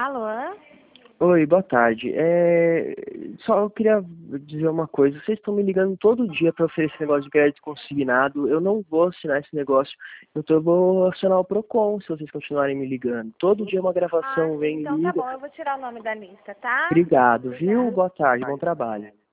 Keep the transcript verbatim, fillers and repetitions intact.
Alô? Oi, boa tarde. É... Só eu queria dizer uma coisa. Vocês estão me ligando todo dia para oferecer negócio de crédito consignado. Eu não vou assinar esse negócio. Então eu vou acionar o Procon se vocês continuarem me ligando. Todo dia uma Ah, gravação sim, vem e então tá liga. bom. Eu vou tirar o nome da lista, tá? Obrigado, viu? Obrigada. Boa tarde, bom trabalho.